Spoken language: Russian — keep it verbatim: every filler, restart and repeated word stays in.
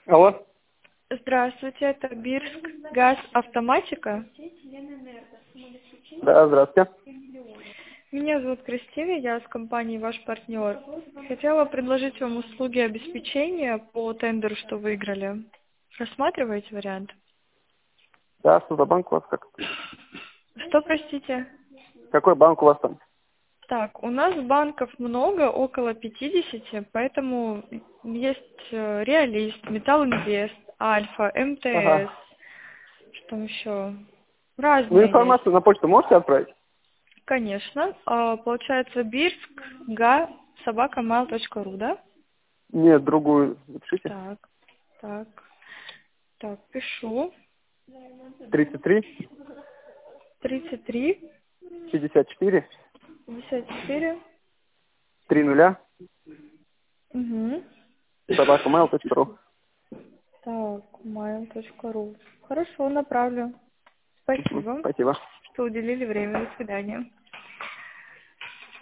Алло. Здравствуйте, это Бирск газ автоматика. Да, здравствуйте. Меня зовут Кристина, я с компанией «Ваш партнер». Хотела предложить вам услуги обеспечения по тендеру, что выиграли. Рассматриваете вариант? Да, что за банк у вас? Как? Что, простите? Какой банк у вас там? Так, у нас банков много, около пятидесяти, поэтому есть э, Реалист, Металл Инвест, Альфа, МТС, Ага. что еще? Ну, Разные есть. информацию на почту можете отправить? Конечно. А, Получается Бирск, га, собака mail точка ру, да? Нет, другую запишите. Так, так, так, пишу. тридцать три, тридцать три, пятьдесят четыре, пятьдесят четыре. три нуля, Угу. собака mail точка ру. Так, mail точка ру. Хорошо, направлю. Спасибо, Спасибо. что уделили время. До свидания.